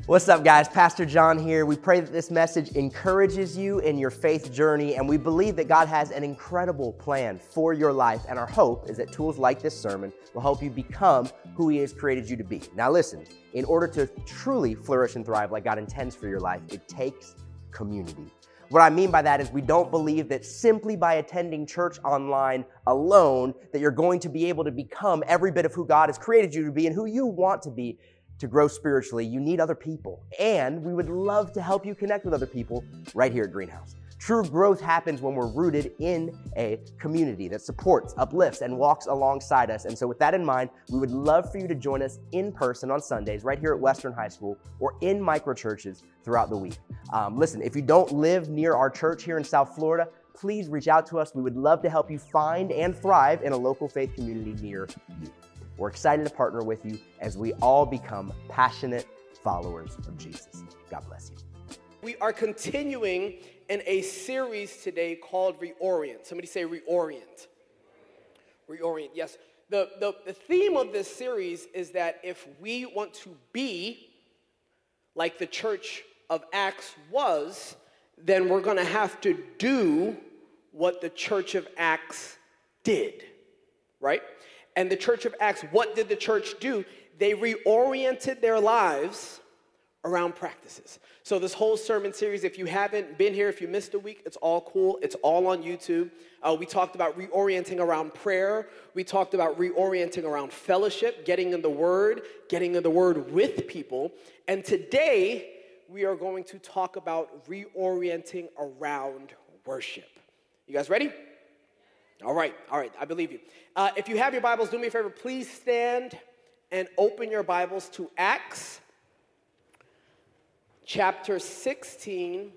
What's up, guys? Pastor John here. We pray that this message encourages you in your faith journey, and we believe that God has an incredible plan for your life, and our hope is that tools like this sermon will help you become who He has created you to be. Now listen, in order to truly flourish and thrive like God intends for your life, it takes community. What I mean by that is we don't believe that simply by attending church online alone that you're going to be able to become every bit of who God has created you to be and who you want to be. To grow spiritually, you need other people, and we would love to help you connect with other people right here at Greenhouse. True growth happens when we're rooted in a community that supports, uplifts, and walks alongside us. And so with that in mind, we would love for you to join us in person on Sundays right here at Western High School or in microchurches throughout the week. Listen, if you don't live near our church here in South Florida, please reach out to us. We would love to help you find and thrive in a local faith community near you. We're excited to partner with you as we all become passionate followers of Jesus. God bless you. We are continuing in a series today called Reorient. Somebody say Reorient. Reorient, yes. The theme of this series is that if we want to be like the church of Acts was, then we're going to have to do what the church of Acts did, right? And the church of Acts, what did the church do? They reoriented their lives around practices. So this whole sermon series, if you haven't been here, if you missed a week, it's all cool. It's all on YouTube. We talked about reorienting around prayer. We talked about reorienting around fellowship, getting in the Word with people. And today, we are going to talk about reorienting around worship. You guys ready? All right, I believe you. If you have your Bibles, do me a favor, please stand and open your Bibles to Acts chapter 16,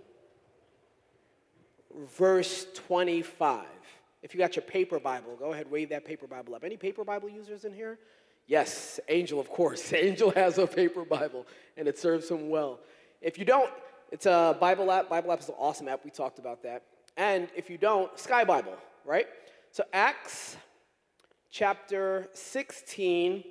verse 25. If you got your paper Bible, go ahead, wave that paper Bible up. Any paper Bible users in here? Yes, Angel, of course. Angel has a paper Bible, and it serves him well. If you don't, it's a Bible app. Bible app is an awesome app. We talked about that. And if you don't, Sky Bible, right? So Acts chapter 16,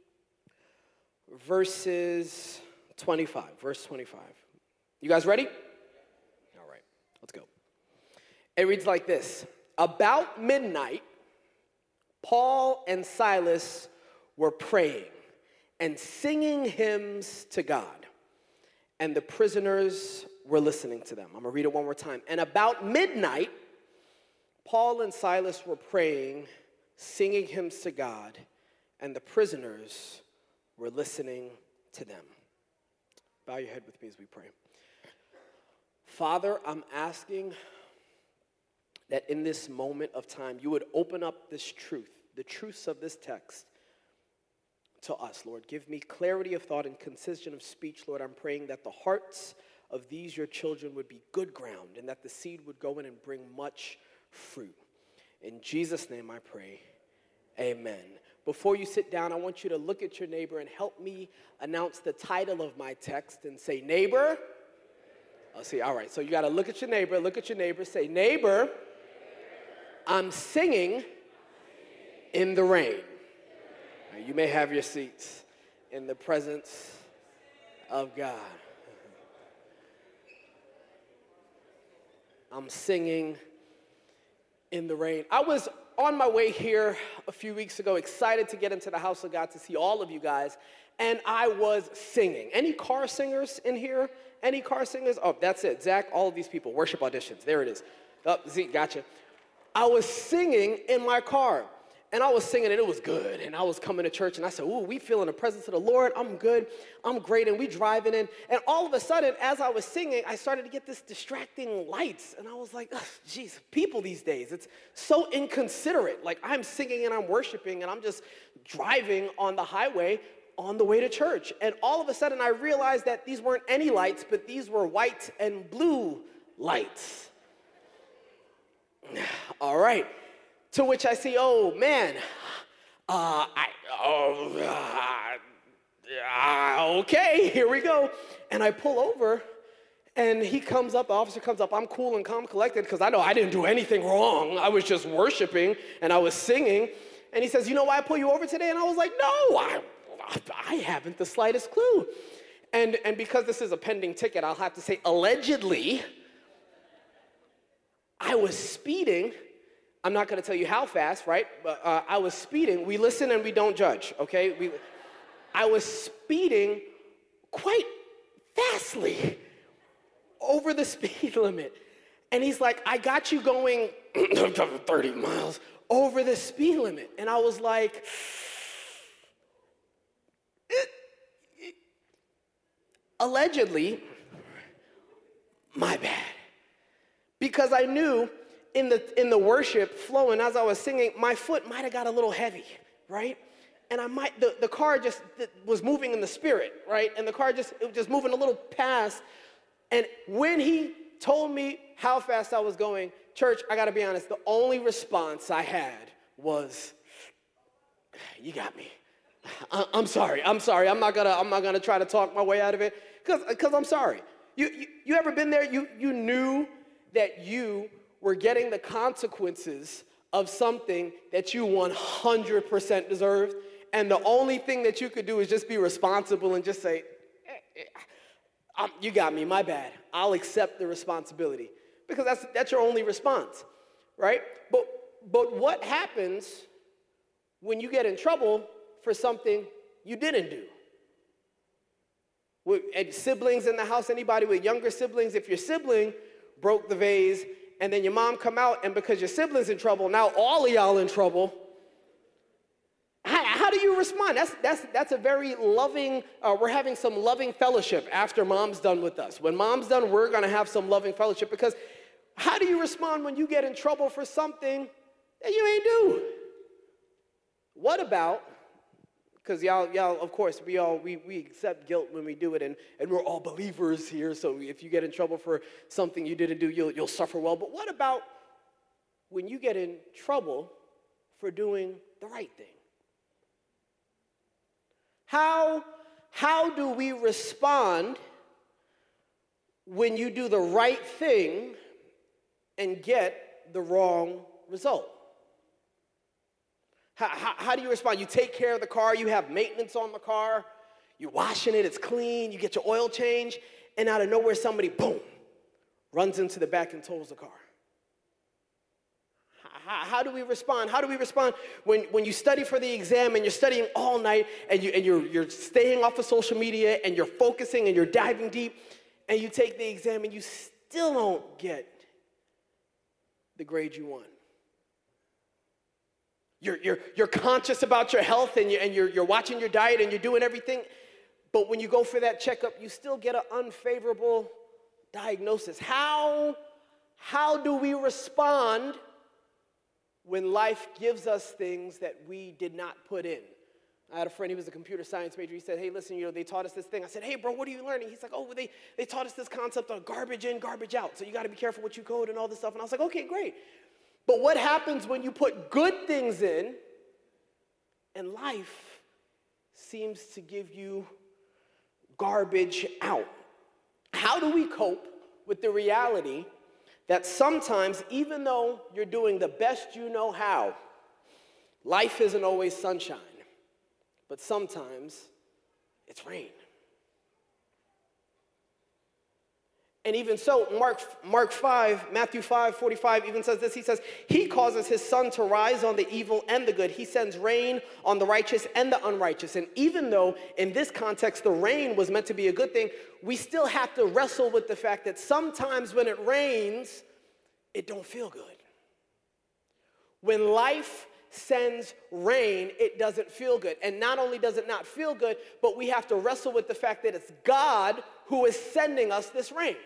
verse 25. You guys ready? All right, let's go. It reads like this. About midnight, Paul and Silas were praying and singing hymns to God, and the prisoners were listening to them. I'm going to read it one more time. And about midnight, Paul and Silas were praying, singing hymns to God, and the prisoners were listening to them. Bow your head with me as we pray. Father, I'm asking that in this moment of time, you would open up this truth, the truths of this text to us, Lord. Give me clarity of thought and concision of speech, Lord. I'm praying that the hearts of these, your children, would be good ground and that the seed would go in and bring much fruit. In Jesus' name I pray, amen. Before you sit down, I want you to look at your neighbor and help me announce the title of my text and say, neighbor. Oh, see, all right, so you got to look at your neighbor, say, neighbor, I'm singing in the rain. Now, you may have your seats in the presence of God. I'm singing in the rain. I was on my way here a few weeks ago, excited to get into the house of God to see all of you guys, and I was singing. Any car singers in here? Any car singers? Oh, that's it. Zach, all of these people, worship auditions. There it is. Oh, Zeke, gotcha. I was singing in my car, and I was singing, and it was good. And I was coming to church, and I said, ooh, we feeling the presence of the Lord. I'm good. I'm great. And we driving in. And all of a sudden, as I was singing, I started to get this distracting lights. And I was like, geez, people these days, it's so inconsiderate. Like, I'm singing and I'm worshiping, and I'm just driving on the highway on the way to church. And all of a sudden, I realized that these weren't any lights, but these were white and blue lights. All right. To which I say, oh, man, okay, here we go. And I pull over, and he comes up, the officer comes up. I'm cool and calm, collected, because I know I didn't do anything wrong. I was just worshiping, and I was singing. And he says, you know why I pull you over today? And I was like, no, I haven't the slightest clue. And because this is a pending ticket, I'll have to say allegedly, I was speeding. I'm not going to tell you how fast, right? But I was speeding. We listen and we don't judge, okay? I was speeding quite fastly over the speed limit. And he's like, I got you going 30 miles over the speed limit. And I was like, allegedly, my bad. Because I knew in the worship flow, and as I was singing, my foot might have got a little heavy, right? And the car just was moving in the spirit, right? And the car it was just moving a little past. And when he told me how fast I was going, church, I gotta be honest, the only response I had was, you got me. I'm sorry. I'm not gonna try to talk my way out of it, because I'm sorry. You ever been there? You knew that you were getting the consequences of something that you 100% deserved, and the only thing that you could do is just be responsible and just say, you got me, my bad. I'll accept the responsibility, because that's your only response, right? But what happens when you get in trouble for something you didn't do? And siblings in the house, anybody with younger siblings, if your sibling broke the vase and then your mom come out, and because your sibling's in trouble, now all of y'all in trouble, how do you respond? That's a very loving, we're having some loving fellowship after mom's done with us. When mom's done, we're gonna have some loving fellowship, because how do you respond when you get in trouble for something that you ain't do? What about, because y'all, of course, we accept guilt when we do it, and we're all believers here, so if you get in trouble for something you didn't do, you'll suffer well. But what about when you get in trouble for doing the right thing? How do we respond when you do the right thing and get the wrong result? How do you respond? You take care of the car, you have maintenance on the car, you're washing it, it's clean, you get your oil change, and out of nowhere somebody, boom, runs into the back and tows the car. How do we respond? How do we respond when you study for the exam and you're studying all night and you're staying off of social media and you're focusing and you're diving deep and you take the exam and you still don't get the grade you want? You're conscious about your health and you're watching your diet and you're doing everything, but when you go for that checkup, you still get an unfavorable diagnosis. How do we respond when life gives us things that we did not put in? I had a friend, he was a computer science major. He said, hey, listen, they taught us this thing. I said, hey, bro, what are you learning? He's like, oh, they taught us this concept of garbage in, garbage out. So you got to be careful what you code and all this stuff. And I was like, okay, great. But what happens when you put good things in and life seems to give you garbage out? How do we cope with the reality that sometimes, even though you're doing the best you know how, life isn't always sunshine, but sometimes it's rain? And even so, Matthew 5:45 even says this. He says, he causes his sun to rise on the evil and the good. He sends rain on the righteous and the unrighteous. And even though in this context the rain was meant to be a good thing, we still have to wrestle with the fact that sometimes when it rains, it don't feel good. When life sends rain, it doesn't feel good. And not only does it not feel good, but we have to wrestle with the fact that it's God who is sending us this rain.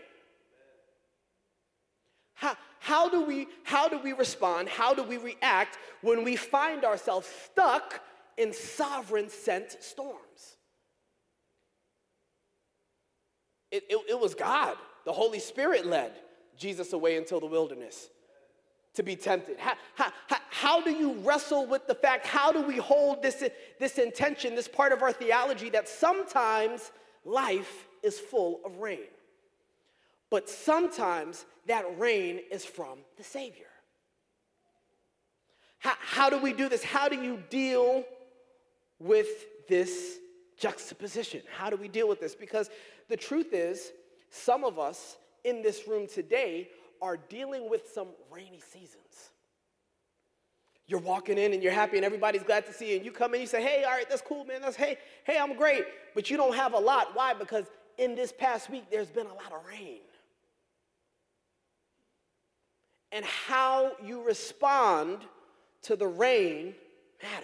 How do we respond? How do we react when we find ourselves stuck in sovereign-sent storms? It was God. The Holy Spirit led Jesus away into the wilderness to be tempted. How do you wrestle with the fact, how do we hold this intention, this part of our theology that sometimes life is full of rain, but sometimes that rain is from the Savior? How do we do this? How do you deal with this juxtaposition. How do we deal with this? Because the truth is, some of us in this room today are dealing with some rainy seasons. You're walking in and you're happy and everybody's glad to see you. And you come in and you say, hey, all right, that's cool, man. Hey, I'm great. But you don't have a lot. Why? Because in this past week, there's been a lot of rain. And how you respond to the rain matters.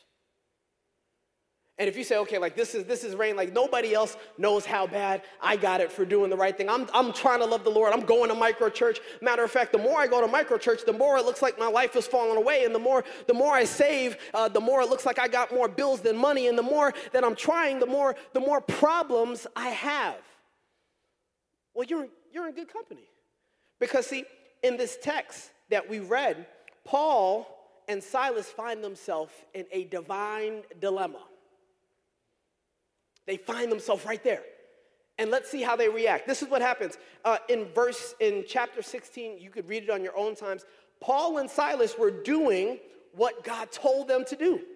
And if you say, okay, like this is rain, like nobody else knows how bad I got it for doing the right thing. I'm trying to love the Lord. I'm going to micro church. Matter of fact, the more I go to micro church, the more it looks like my life is falling away. And the more I save, the more it looks like I got more bills than money. And the more that I'm trying, the more problems I have. Well, you're in good company. Because see, in this text that we read, Paul and Silas find themselves in a divine dilemma. They find themselves right there. And let's see how they react. This is what happens. In chapter 16, you could read it on your own times. Paul and Silas were doing what God told them to do.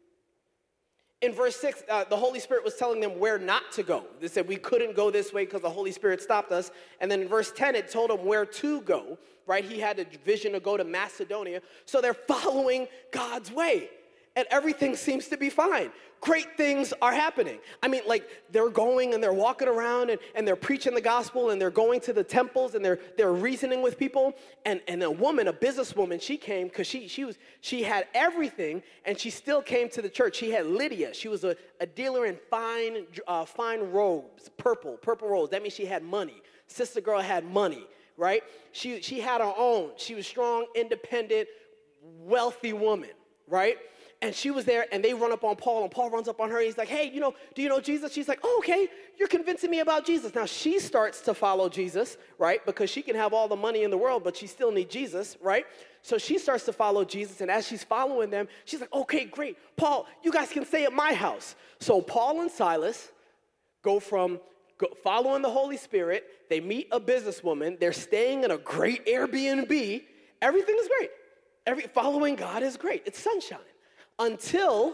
In verse 6, the Holy Spirit was telling them where not to go. They said we couldn't go this way because the Holy Spirit stopped us. And then in verse 10, it told them where to go, right? He had a vision to go to Macedonia. So they're following God's way. And everything seems to be fine. Great things are happening. I mean, like, they're going and they're walking around and they're preaching the gospel and they're going to the temples and they're reasoning with people. And a woman, a businesswoman, she came because she had everything and she still came to the church. She had Lydia. She was a dealer in fine robes, purple robes. That means she had money. Sister girl had money, right? She had her own. She was strong, independent, wealthy woman, right? And she was there, and they run up on Paul, and Paul runs up on her, and he's like, hey, do you know Jesus? She's like, oh, okay, you're convincing me about Jesus. Now, she starts to follow Jesus, right, because she can have all the money in the world, but she still needs Jesus, right? So she starts to follow Jesus, and as she's following them, she's like, okay, great. Paul, you guys can stay at my house. So Paul and Silas go from following the Holy Spirit. They meet a businesswoman. They're staying in a great Airbnb. Everything is great. Following God is great. It's sunshine. Until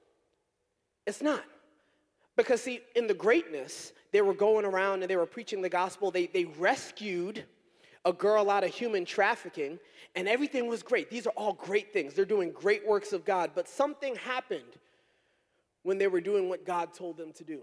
it's not. Because see, in the greatness, they were going around and they were preaching the gospel. They rescued a girl out of human trafficking, and everything was great. These are all great things. They're doing great works of God. But something happened when they were doing what God told them to do.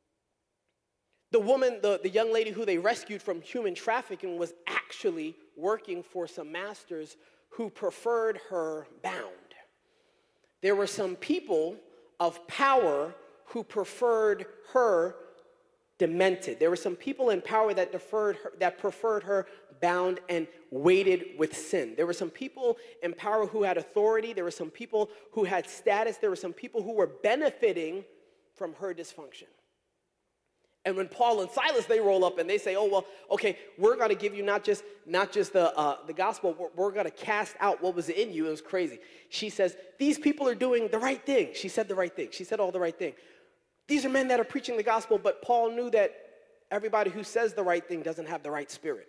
The woman, the young lady who they rescued from human trafficking was actually working for some masters who preferred her bound. There were some people of power who preferred her demented. There were some people in power that preferred her bound and weighted with sin. There were some people in power who had authority. There were some people who had status. There were some people who were benefiting from her dysfunction. And when Paul and Silas, they roll up and they say, oh, well, okay, we're going to give you not just the gospel, we're going to cast out what was in you. It was crazy. She says, these people are doing the right thing. She said the right thing. She said all the right thing. These are men that are preaching the gospel, but Paul knew that everybody who says the right thing doesn't have the right spirit.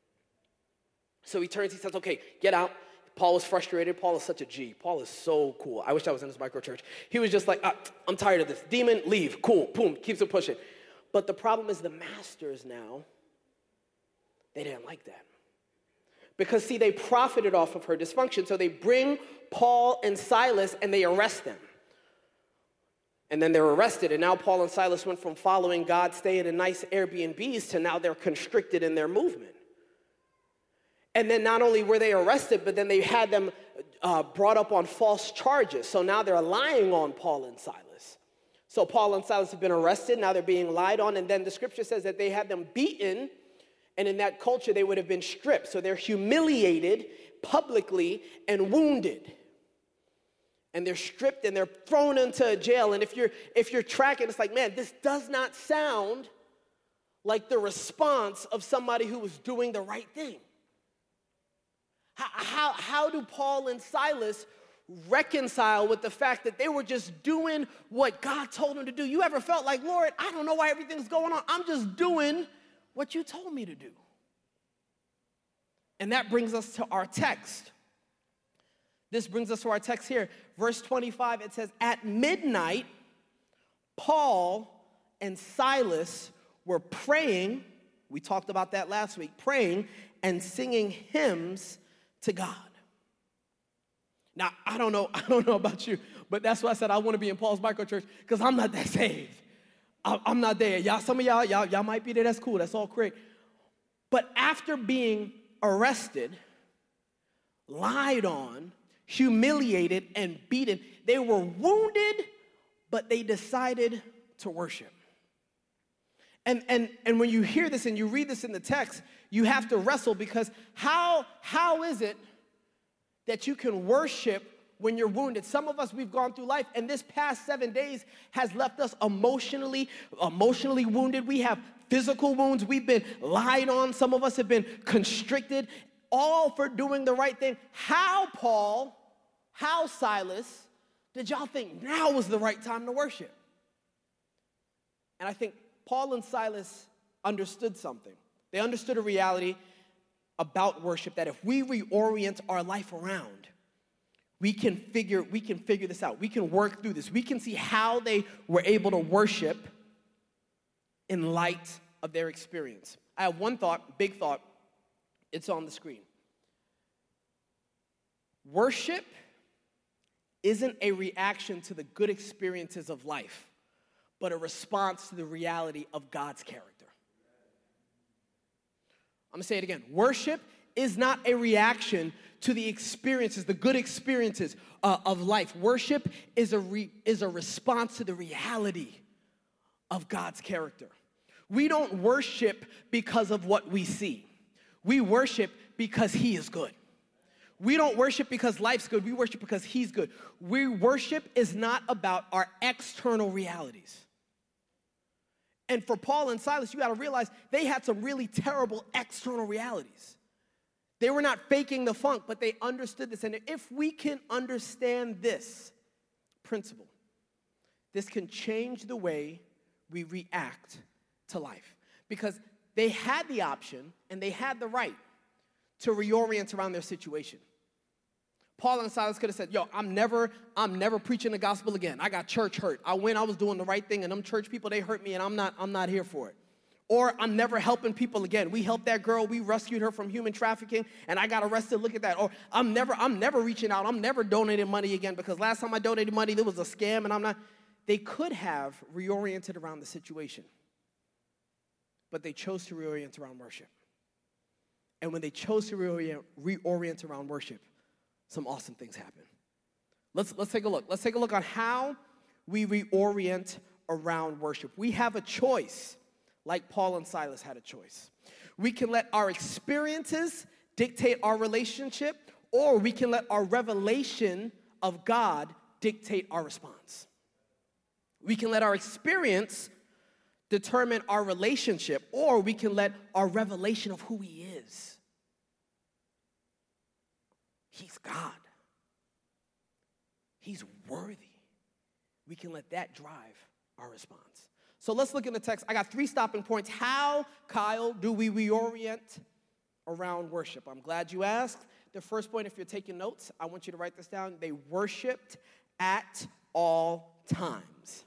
So he turns, he says, okay, get out. Paul was frustrated. Paul is such a G. Paul is so cool. I wish I was in his micro church. He was just like, I'm tired of this. Demon, leave. Cool. Boom. Keeps it pushing. But the problem is the masters now, they didn't like that. Because, see, they profited off of her dysfunction. So they bring Paul and Silas and they arrest them. And then they're arrested. And now Paul and Silas went from following God, staying in nice Airbnbs, to now they're constricted in their movement. And then not only were they arrested, but then they had them brought up on false charges. So now they're lying on Paul and Silas. So Paul and Silas have been arrested. Now they're being lied on. And then the scripture says that they had them beaten. And in that culture, they would have been stripped. So they're humiliated publicly and wounded. And they're stripped and they're thrown into a jail. And if you're tracking, it's like, man, this does not sound like the response of somebody who was doing the right thing. How do Paul and Silas reconcile with the fact that they were just doing what God told them to do? You ever felt like, Lord, I don't know why everything's going on. I'm just doing what you told me to do. And that brings us to our text. This brings us to our text here. Verse 25, it says, at midnight, Paul and Silas were praying, we talked about that last week, praying and singing hymns to God. Now, I don't know about you, but that's why I said I want to be in Paul's microchurch, because I'm not that saved. I'm not there. Some of y'all might be there. That's cool. That's all great. But after being arrested, lied on, humiliated, and beaten, they were wounded, but they decided to worship. And when you hear this and you read this in the text, you have to wrestle, because how is it that you can worship when you're wounded? Some of us, we've gone through life, and this past 7 days has left us emotionally wounded. We have physical wounds. We've been lied on. Some of us have been constricted, all for doing the right thing. How, Paul, how, Silas, did y'all think now was the right time to worship? And I think Paul and Silas understood something. They understood a reality about worship, that if we reorient our life around, we can figure this out. We can work through this. We can see how they were able to worship in light of their experience. I have one thought, big thought. It's on the screen. Worship isn't a reaction to the good experiences of life, but a response to the reality of God's character. I'm going to say it again. Worship is not a reaction to the experiences, the good experiences of life. Worship is a response to the reality of God's character. We don't worship because of what we see. We worship because He is good. We don't worship because life's good. We worship because He's good. Worship is not about our external realities. And for Paul and Silas, you got to realize they had some really terrible external realities. They were not faking the funk, but they understood this. And if we can understand this principle, this can change the way we react to life. Because they had the option and they had the right to reorient around their situation. Paul and Silas could have said, I'm never preaching the gospel again. I got church hurt. I was doing the right thing, and them church people, they hurt me, and I'm not here for it. Or I'm never helping people again. We helped that girl, we rescued her from human trafficking, and I got arrested, look at that. Or I'm never reaching out, I'm never donating money again, because last time I donated money, there was a scam, and I'm not. They could have reoriented around the situation, but they chose to reorient around worship. And when they chose to reorient around worship, some awesome things happen. Let's take a look. Let's take a look on how we reorient around worship. We have a choice, like Paul and Silas had a choice. We can let our experiences dictate our relationship, or we can let our revelation of God dictate our response. We can let our experience determine our relationship, or we can let our revelation of who He is. He's God. He's worthy. We can let that drive our response. So let's look in the text. I got 3 stopping points. How, Kyle, do we reorient around worship? I'm glad you asked. The first point, if you're taking notes, I want you to write this down. They worshiped at all times.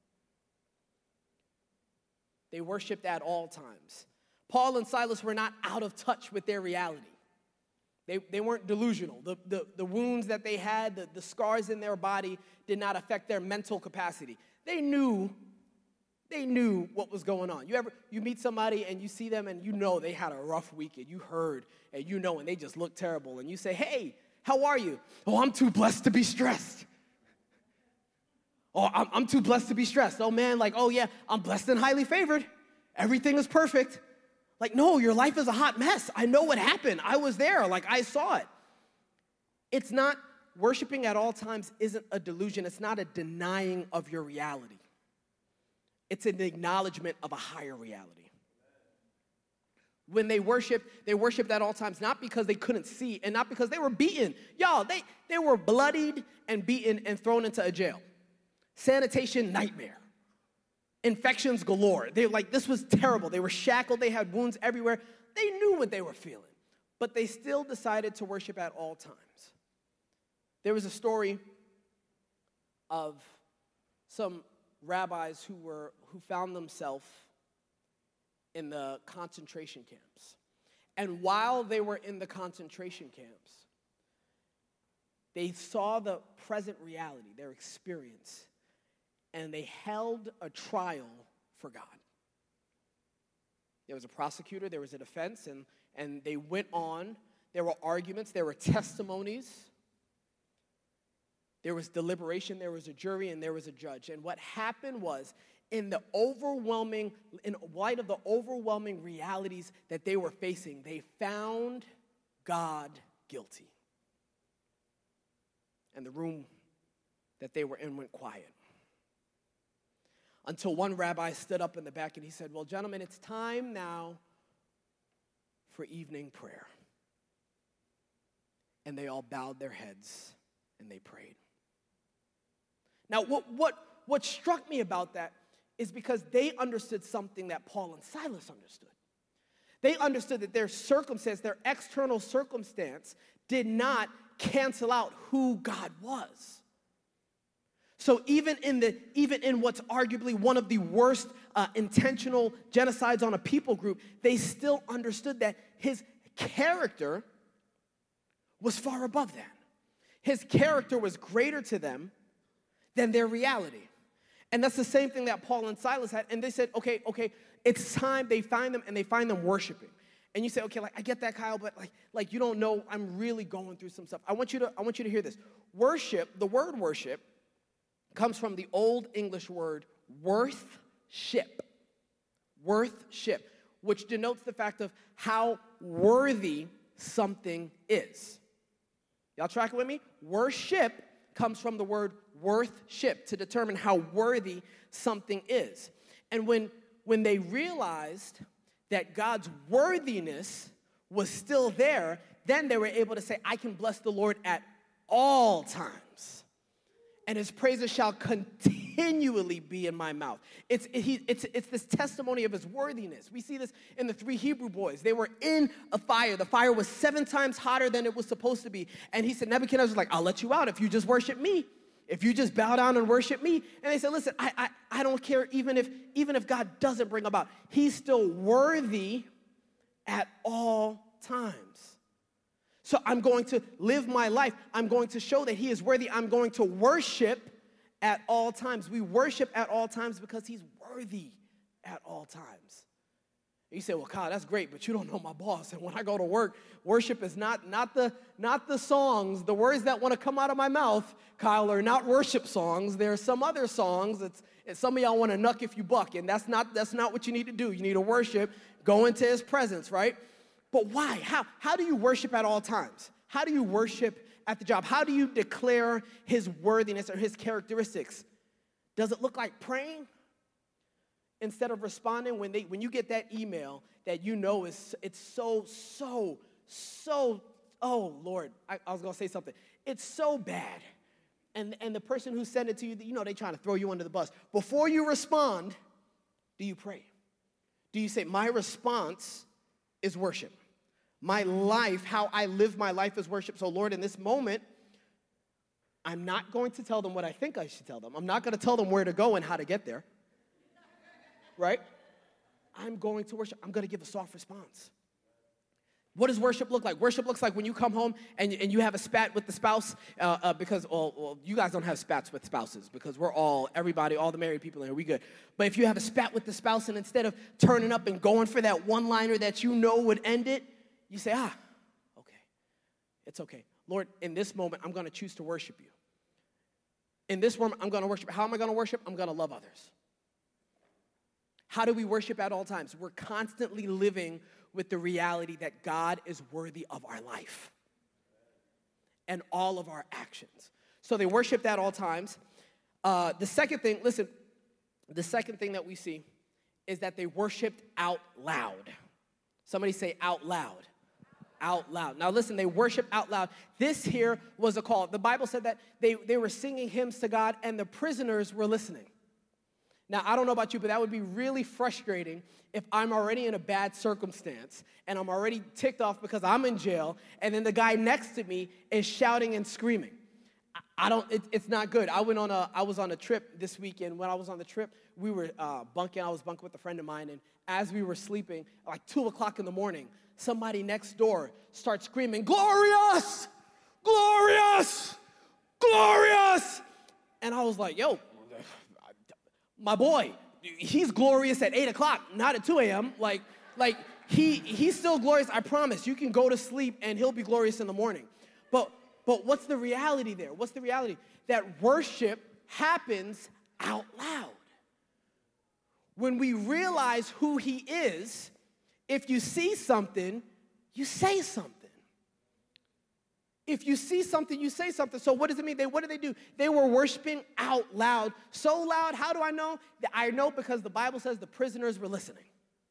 They worshiped at all times. Paul and Silas were not out of touch with their reality. They weren't delusional. The wounds that they had, the scars in their body did not affect their mental capacity. They knew what was going on. You meet somebody and you see them and you know they had a rough weekend. You heard and you know, and they just look terrible. And you say, hey, how are you? Oh, I'm too blessed to be stressed. Oh, I'm too blessed to be stressed. Oh, man, oh, yeah, I'm blessed and highly favored. Everything is perfect. No, your life is a hot mess. I know what happened. I was there. I saw it. It's not, worshiping at all times isn't a delusion. It's not a denying of your reality. It's an acknowledgement of a higher reality. When they worshiped at all times, not because they couldn't see and not because they were beaten. Y'all, they were bloodied and beaten and thrown into a jail. Sanitation nightmare. Infections galore. This was terrible. They were shackled. They had wounds everywhere. They knew what they were feeling, but they still decided to worship at all times. There was a story of some rabbis who found themselves in the concentration camps. And while they were in the concentration camps, they saw the present reality, their experience, and they held a trial for God. There was a prosecutor, there was a defense, and they went on. There were arguments, there were testimonies, there was deliberation, there was a jury, and there was a judge. And what happened was, in light of the overwhelming realities that they were facing, they found God guilty. And the room that they were in went quiet. Until one rabbi stood up in the back and he said, well, gentlemen, it's time now for evening prayer. And they all bowed their heads and they prayed. Now, what struck me about that is because they understood something that Paul and Silas understood. They understood that their circumstance, their external circumstance, did not cancel out who God was. So even in what's arguably one of the worst intentional genocides on a people group, they still understood that his character was far above that. His character was greater to them than their reality. And that's the same thing that Paul and Silas had. And they said, okay, it's time. They find them, and they find them worshiping. And you say, okay, like I get that, Kyle, but like you don't know. I'm really going through some stuff. I want you to hear this. Worship, the word worship, comes from the Old English word worth-ship, which denotes the fact of how worthy something is. Y'all tracking with me? Worship comes from the word worth-ship, to determine how worthy something is. And when they realized that God's worthiness was still there, then they were able to say, I can bless the Lord at all times, and his praises shall continually be in my mouth. It's this testimony of his worthiness. We see this in the 3 Hebrew boys. They were in a fire. The fire was 7 times hotter than it was supposed to be. And he said, Nebuchadnezzar was like, I'll let you out if you just worship me. If you just bow down and worship me. And they said, listen, I don't care even if God doesn't bring about. He's still worthy at all times. So I'm going to live my life. I'm going to show that he is worthy. I'm going to worship at all times. We worship at all times because he's worthy at all times. You say, well, Kyle, that's great, but you don't know my boss. And when I go to work, worship is not the songs. The words that want to come out of my mouth, Kyle, are not worship songs. There are some other songs. It's some of y'all want to knuck if you buck, and that's not what you need to do. You need to worship, go into his presence, right? But why? How do you worship at all times? How do you worship at the job? How do you declare his worthiness or his characteristics? Does it look like praying? Instead of responding when you get that email that you know it's so, oh, Lord, I was going to say something. It's so bad. And the person who sent it to you, you know, they're trying to throw you under the bus. Before you respond, do you pray? Do you say, my response is worship? My life, how I live my life is worship. So, Lord, in this moment, I'm not going to tell them what I think I should tell them. I'm not going to tell them where to go and how to get there. Right? I'm going to worship. I'm going to give a soft response. What does worship look like? Worship looks like when you come home and you have a spat with the spouse because, well, you guys don't have spats with spouses because we're all the married people in here, we good. But if you have a spat with the spouse and instead of turning up and going for that one-liner that you know would end it, you say, okay, it's okay. Lord, in this moment, I'm going to choose to worship you. In this moment, I'm going to worship. How am I going to worship? I'm going to love others. How do we worship at all times? We're constantly living with the reality that God is worthy of our life and all of our actions. So they worshiped at all times. The second thing that we see is that they worshiped out loud. Somebody say out loud. Out loud. Now listen, they worship out loud. This here was a call. The Bible said that they were singing hymns to God and the prisoners were listening. Now, I don't know about you, but that would be really frustrating if I'm already in a bad circumstance and I'm already ticked off because I'm in jail and then the guy next to me is shouting and screaming. It's not good. I was on a trip this weekend. When I was on the trip, we were bunking. I was bunking with a friend of mine, and as we were sleeping, like 2 o'clock in the morning, somebody next door starts screaming, "Glorious! Glorious! Glorious!" And I was like, yo, my boy, he's glorious at 8 o'clock, not at 2 a.m. Like he's still glorious, I promise. You can go to sleep and he'll be glorious in the morning. But what's the reality there? What's the reality? That worship happens out loud. When we realize who he is, if you see something, you say something. If you see something, you say something. So what does it mean? What did they do? They were worshiping out loud. So loud, how do I know? I know because the Bible says the prisoners were listening.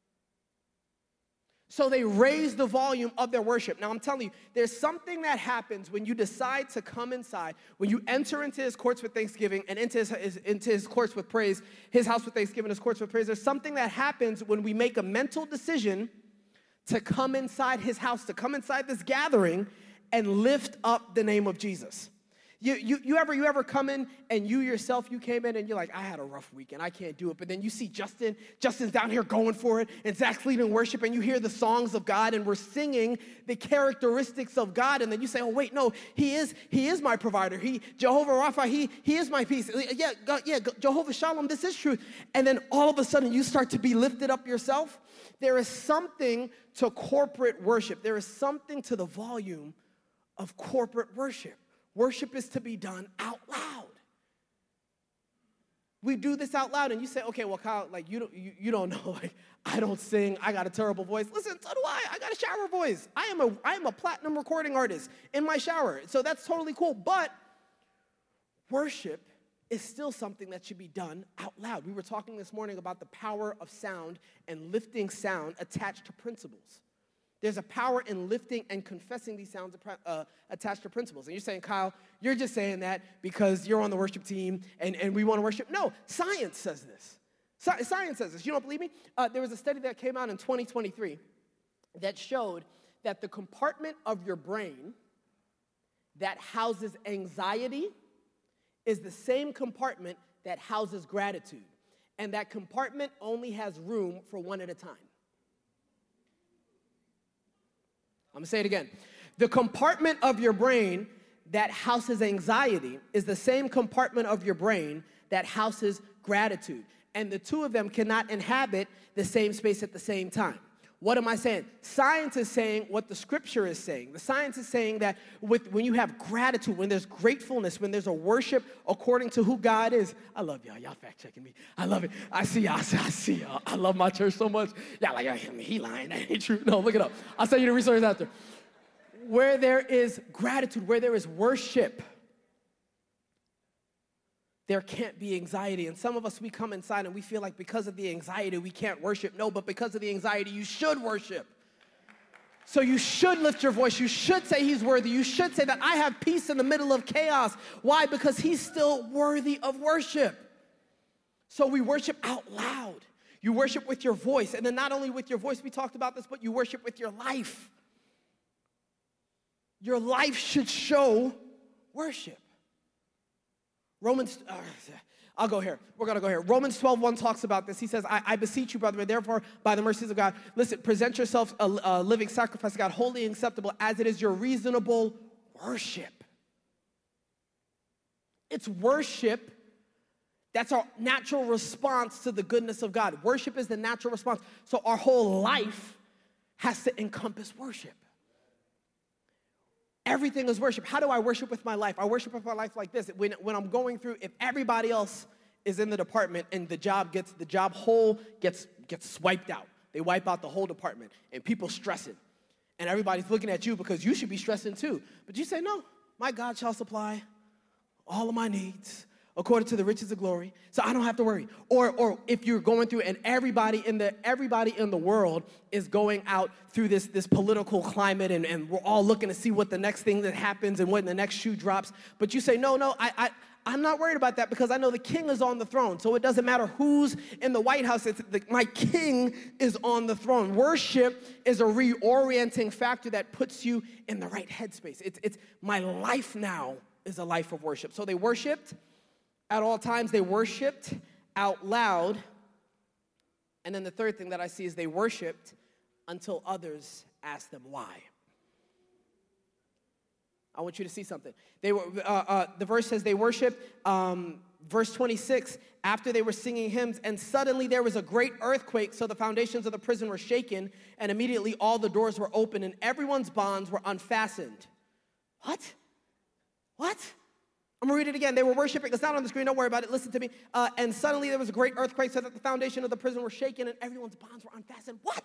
So they raised the volume of their worship. Now I'm telling you, there's something that happens when you decide to come inside, when you enter into his courts with thanksgiving and into his courts with praise, his house with thanksgiving, his courts with praise. There's something that happens when we make a mental decision to come inside his house, to come inside this gathering and lift up the name of Jesus. You ever come in and you yourself, you came in and you're like, I had a rough weekend, I can't do it. But then you see Justin's down here going for it, and Zach's leading worship, and you hear the songs of God, and we're singing the characteristics of God, and then you say, oh wait, no, he is my provider. Jehovah Rapha, he is my peace. Yeah, God, yeah, Jehovah Shalom, this is truth. And then all of a sudden you start to be lifted up yourself. There is something to corporate worship. There is something to the volume of corporate worship. Worship is to be done out loud. We do this out loud, and you say, okay, well, Kyle, like, you don't know, like, I don't sing, I got a terrible voice. Listen, so do I got a shower voice. I am a platinum recording artist in my shower, so that's totally cool, but worship is still something that should be done out loud. We were talking this morning about the power of sound and lifting sound attached to principles. There's a power in lifting and confessing these sounds attached to principles. And you're saying, Kyle, you're just saying that because you're on the worship team and we want to worship. No, science says this. Science says this. You don't believe me? There was a study that came out in 2023 that showed that the compartment of your brain that houses anxiety is the same compartment that houses gratitude. And that compartment only has room for one at a time. I'm going to say it again. The compartment of your brain that houses anxiety is the same compartment of your brain that houses gratitude. And the two of them cannot inhabit the same space at the same time. What am I saying? Science is saying what the scripture is saying. The science is saying that when you have gratitude, when there's gratefulness, when there's a worship according to who God is. I love y'all. Y'all fact checking me. I love it. I see y'all. I love my church so much. Y'all like, he lying. That ain't true. No, look it up. I'll send you the resources after. Where there is gratitude, where there is worship, there can't be anxiety. And some of us, we come inside and we feel like because of the anxiety, we can't worship. No, but because of the anxiety, you should worship. So you should lift your voice. You should say he's worthy. You should say that I have peace in the middle of chaos. Why? Because he's still worthy of worship. So we worship out loud. You worship with your voice. And then not only with your voice, we talked about this, but you worship with your life. Your life should show worship. I'll go here. We're going to go here. Romans 12:1 talks about this. He says, I beseech you, brethren, therefore, by the mercies of God, listen, present yourselves a living sacrifice to God, holy and acceptable, as it is your reasonable worship. It's worship. That's our natural response to the goodness of God. Worship is the natural response. So our whole life has to encompass worship. Everything is worship. How do I worship with my life? I worship with my life like this. When I'm going through, if everybody else is in the department and the job whole gets swiped out. They wipe out the whole department and people stressing. And everybody's looking at you because you should be stressing too. But you say, no, my God shall supply all of my needs according to the riches of glory, so I don't have to worry. Or if you're going through and everybody in the world is going out through this political climate and we're all looking to see what the next thing that happens and when the next shoe drops, but you say, no, I'm not worried about that because I know the king is on the throne, so it doesn't matter who's in the White House, my king is on the throne. Worship is a reorienting factor that puts you in the right headspace. It's my life now is a life of worship. So they worshiped at all times. They worshiped out loud. And then the third thing that I see is they worshiped until others asked them why. I want you to see something. They were. The verse says they worshiped. Verse 26, after they were singing hymns, and suddenly there was a great earthquake, so the foundations of the prison were shaken, and immediately all the doors were open, and everyone's bonds were unfastened. What? I'm going to read it again. They were worshiping. It's not on the screen. Don't worry about it. Listen to me. And suddenly there was a great earthquake, so that the foundation of the prison were shaken, and everyone's bonds were unfastened. What?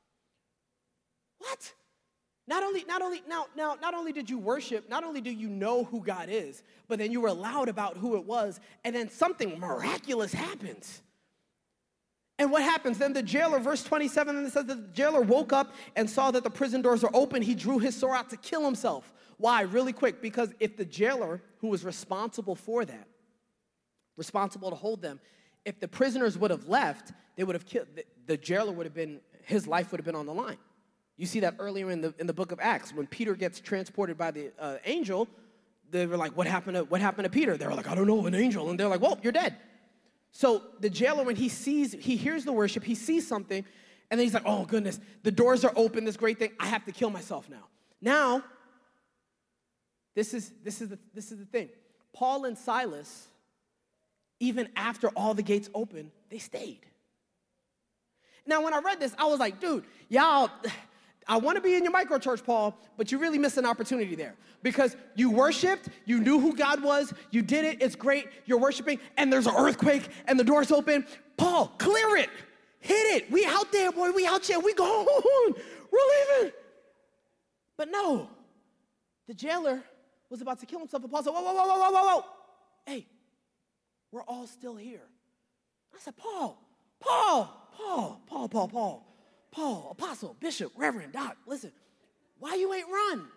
Not only did you worship, not only do you know who God is, but then you were loud about who it was, and then something miraculous happens. And what happens? Then the jailer, verse 27, and it says that the jailer woke up and saw that the prison doors were open. He drew his sword out to kill himself. Why? Really quick, because if the jailer, who was responsible for that, responsible to hold them, if the prisoners would have left, they would have killed, the jailer would have been, his life would have been on the line. You see that earlier in the book of Acts. When Peter gets transported by the angel, they were like, what happened to Peter? They were like, I don't know, an angel. And they're like, well, you're dead. So the jailer, when he hears the worship, he sees something, and then he's like, oh, goodness, the doors are open, this great thing. I have to kill myself now. Now, this is the thing. Paul and Silas, even after all the gates opened, they stayed. Now, when I read this, I was like, dude, y'all, I want to be in your micro church, Paul, but you really missed an opportunity there. Because you worshiped, you knew who God was, you did it, it's great, you're worshiping, and there's an earthquake, and the door's open. Paul, clear it, hit it. We out there, boy, we out here, we going, we're leaving. But no, the jailer was about to kill himself, and Paul said, whoa. Hey, we're all still here. I said, Paul, apostle, bishop, reverend, doc, listen, why you ain't run?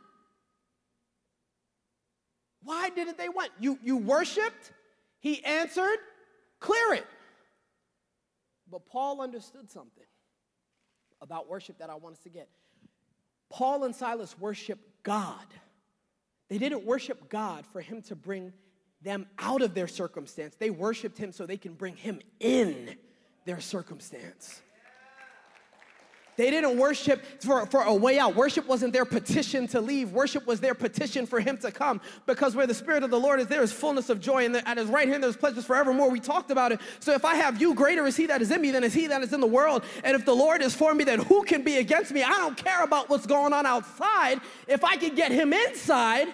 Why didn't they run? You worshiped, he answered, clear it. But Paul understood something about worship that I want us to get. Paul and Silas worshiped God. They didn't worship God for him to bring them out of their circumstance. They worshiped him so they can bring him in their circumstance. They didn't worship for a way out. Worship wasn't their petition to leave. Worship was their petition for him to come. Because where the Spirit of the Lord is, there is fullness of joy. And at his right hand, there's pleasures forevermore. We talked about it. So if I have you, greater is he that is in me than is he that is in the world. And if the Lord is for me, then who can be against me? I don't care about what's going on outside. If I can get him inside,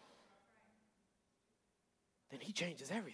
then he changes everything.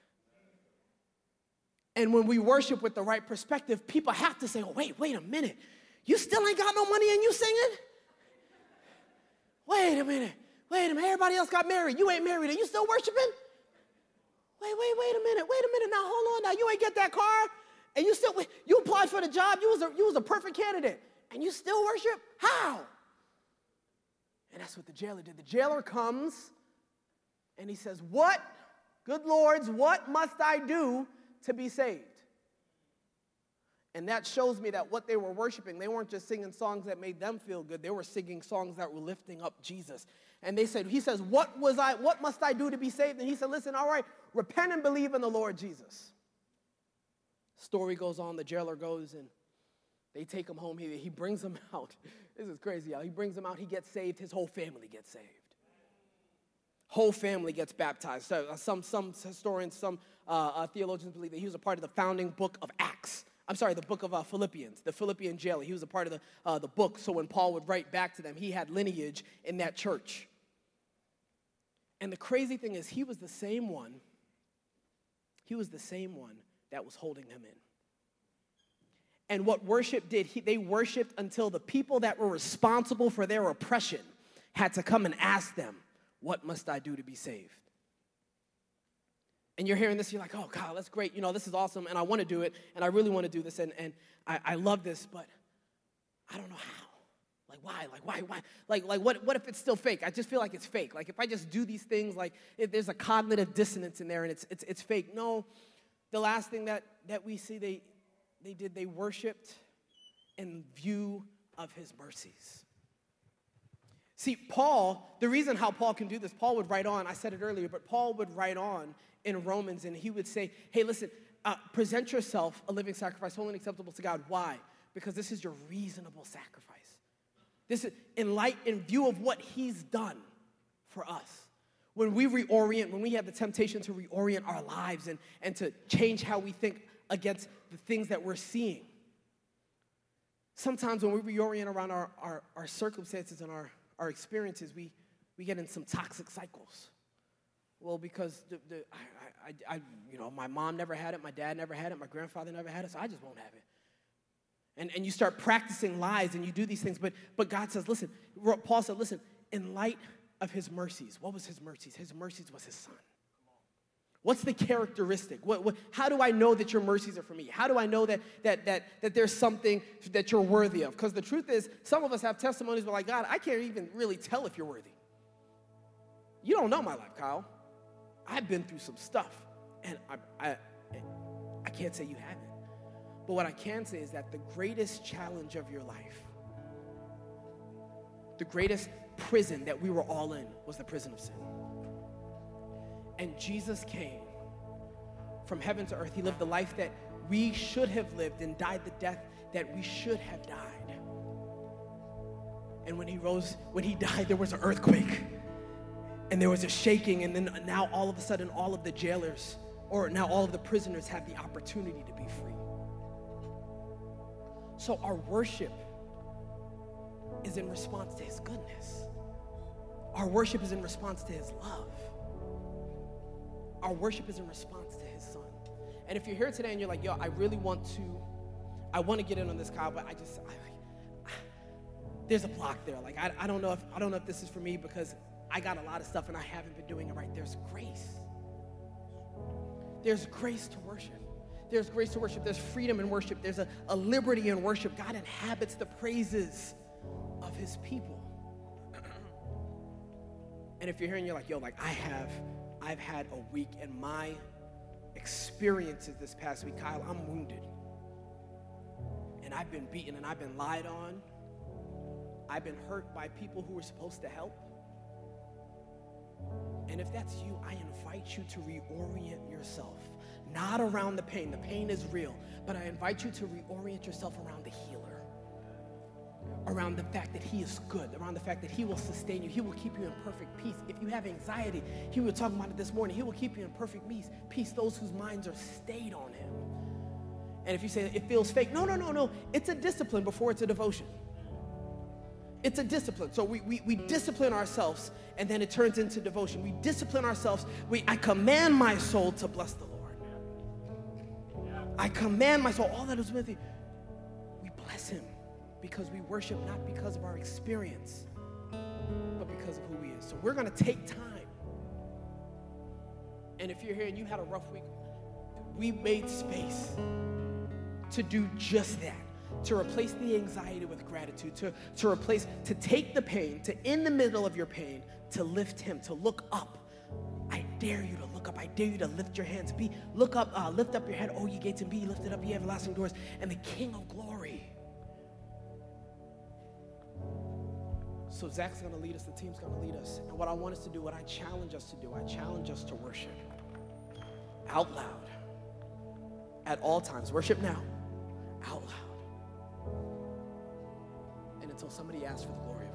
And when we worship with the right perspective, people have to say, oh, wait a minute. You still ain't got no money and you singing? Wait a minute. Everybody else got married. You ain't married. Are you still worshiping? Wait a minute. Now, hold on. Now, you ain't get that car, and you applied for the job. You was a perfect candidate, and you still worship? How? And that's what the jailer did. The jailer comes, and he says, what, good lords, what must I do to be saved? And that shows me that what they were worshiping, they weren't just singing songs that made them feel good. They were singing songs that were lifting up Jesus. And he says, what must I do to be saved? And he said, listen, all right, repent and believe in the Lord Jesus. Story goes on, the jailer goes, and they take him home. He brings him out. This is crazy, y'all. He brings him out. He gets saved. His whole family gets saved. Whole family gets baptized. So, some historians, some theologians believe that he was a part of the founding book of Acts. I'm sorry, the book of Philippians, the Philippian jailer. He was a part of the book, so when Paul would write back to them, he had lineage in that church. And the crazy thing is, he was the same one that was holding them in. And what worship did, they worshiped until the people that were responsible for their oppression had to come and ask them, what must I do to be saved? And you're hearing this, you're like, oh, God, that's great. You know, this is awesome, and I want to do it, and I really want to do this, and I love this, but I don't know how. Like, why? Like, what if it's still fake? I just feel like it's fake. Like, if I just do these things, like, if there's a cognitive dissonance in there, and it's fake. No, the last thing that we see they did, they worshiped in view of his mercies. See, Paul, the reason how Paul can do this, Paul would write on, I said it earlier, but Paul would write on in Romans, and he would say, hey, listen, present yourself a living sacrifice, holy and acceptable to God. Why? Because this is your reasonable sacrifice. This is in view of what he's done for us. When we reorient, when we have the temptation to reorient our lives and to change how we think against the things that we're seeing. Sometimes when we reorient around our circumstances and our experiences, we get in some toxic cycles. Well, because my mom never had it, my dad never had it, my grandfather never had it, so I just won't have it. And you start practicing lies and you do these things, but God says, listen, Paul said, listen, in light of his mercies. What was his mercies? His mercies was his son. What's the characteristic? How do I know that your mercies are for me? How do I know that there's something that you're worthy of? Because the truth is, some of us have testimonies where like, God, I can't even really tell if you're worthy. You don't know my life, Kyle. I've been through some stuff, and I can't say you haven't. But what I can say is that the greatest challenge of your life, the greatest prison that we were all in was the prison of sin. And Jesus came from heaven to earth. He lived the life that we should have lived and died the death that we should have died. And when he died, there was an earthquake. And there was a shaking, and then now all of a sudden, all of the jailers, or now all of the prisoners have the opportunity to be free. So our worship is in response to his goodness. Our worship is in response to his love. Our worship is in response to his son. And if you're here today and you're like, yo, I want to get in on this, Kyle, but there's a block there. Like, I don't know if this is for me because I got a lot of stuff and I haven't been doing it right. There's grace. There's grace to worship. There's grace to worship. There's freedom in worship. There's a liberty in worship. God inhabits the praises of his people. And if you're here and you're like, yo, like I've had a week, and my experiences this past week, Kyle, I'm wounded. And I've been beaten and I've been lied on. I've been hurt by people who were supposed to help. And if that's you, I invite you to reorient yourself. Not around the pain. The pain is real. But I invite you to reorient yourself around the healer. Around the fact that he is good. Around the fact that he will sustain you. He will keep you in perfect peace. If you have anxiety, we were talking about it this morning. He will keep you in perfect peace. Those whose minds are stayed on him. And if you say it feels fake, no. It's a discipline before it's a devotion. It's a discipline. So we discipline ourselves, and then it turns into devotion. We discipline ourselves. I command my soul to bless the Lord. I command my soul, all that is with you. We bless him because we worship not because of our experience, but because of who he is. So we're going to take time. And if you're here and you had a rough week, we made space to do just that. To replace the anxiety with gratitude, to take the pain, to in the middle of your pain, to lift him, to look up. I dare you to look up. I dare you to lift your hands. Look up, lift up your head, O ye gates, and be lifted up, ye everlasting doors, and the King of glory. So Zach's going to lead us, the team's going to lead us. And what I want us to do, what I challenge us to do, I challenge us to worship out loud at all times. Worship now, out loud. Until somebody asks for the glory